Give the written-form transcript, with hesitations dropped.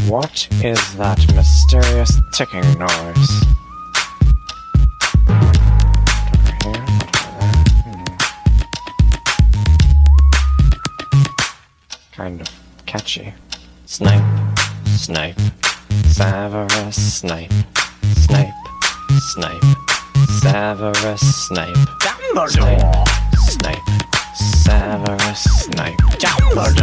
What is that mysterious ticking noise? Over here, kind of catchy. Snipe, snipe, Severus Snape, snipe, snipe, Severus Snape, Dumbledore! Snape, Severus Snape, Dumbledore!